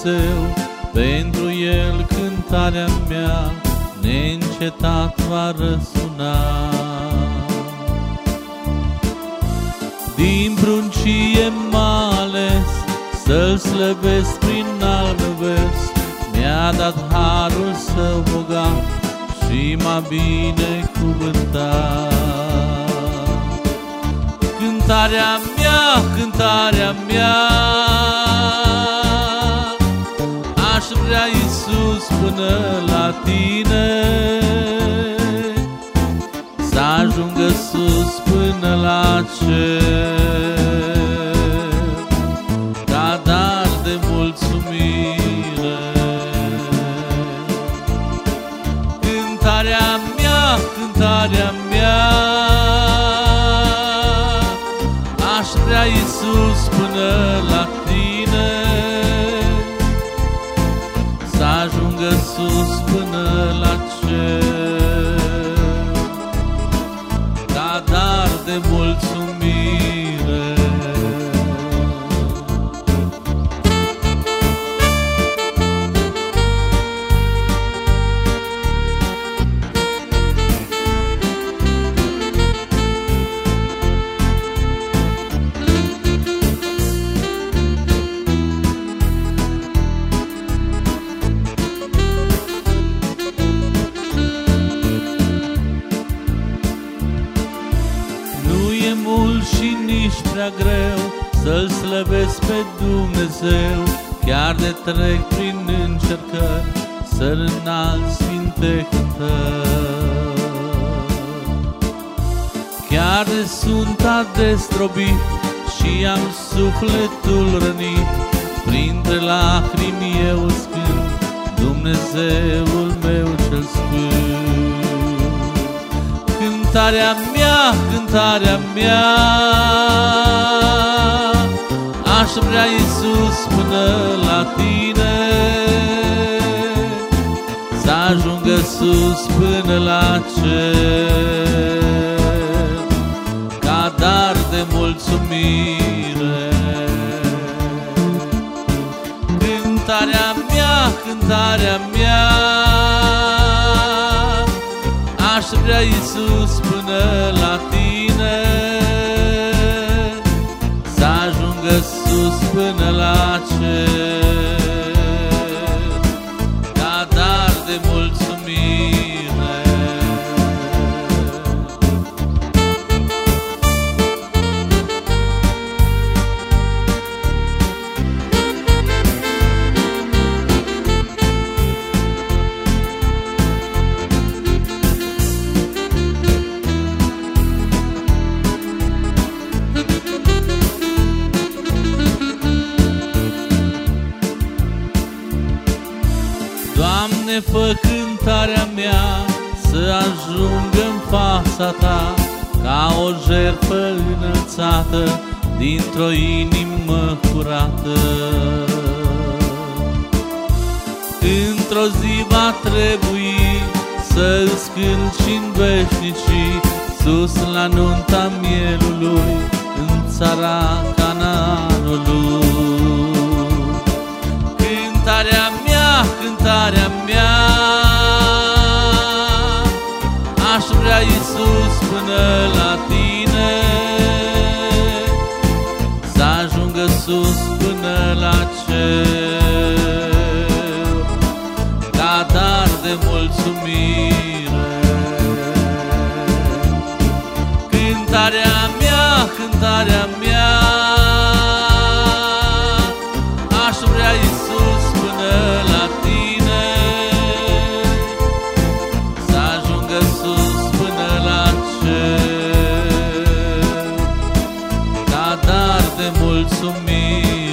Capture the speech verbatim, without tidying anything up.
Dumnezeu, pentru El cântarea mea neîncetat va răsuna. Din pruncie m-a ales să-L slăvesc prin alt vers, mi-a dat harul Său bogat și m-a binecuvântat. Cântarea mea, cântarea mea, aș vrea, Iisus, până la Tine, să ajungă sus până la cer, ca dar de mulțumire. Cântarea mea, cântarea mea, aș vrea, Iisus, până la Tine, să ajungă sus până la cer, ca dar de mulțumire. Și nici prea greu să-L slăvesc pe Dumnezeu, chiar de trec prin încercări, să-L înalt sfinte cântări. Chiar de sunt adestrobit și am sufletul rănit, printre lacrimi eu îți cânt Dumnezeul meu cel sfânt. Cântarea mea, cântarea mea, aș vrea, Iisus, până la Tine, să ajungă sus până la cer, ca dar de mulțumire. Cântarea mea, cântarea mea, aș vrea, Iisus, până la Tine, să ajungă sus până la cer, ca dar de mulțumire. Doamne, fă cântarea mea să ajungă în fața Ta, ca o jertfă înălțată dintr-o inimă curată. Într-o zi va trebui să-ți cânt și-n veșnicii, sus la nunta mielului, în țara Canaanului. Cântarea mea, cântarea mea, aș vrea, Iisus, până la Tine, să ajungă sus până la cer, ca dar de mulțumire. Cântarea mea, cântarea mea, aș vrea, Iisus, până la Tine, să ajungă sus până la cer, ca dar de mulțumire.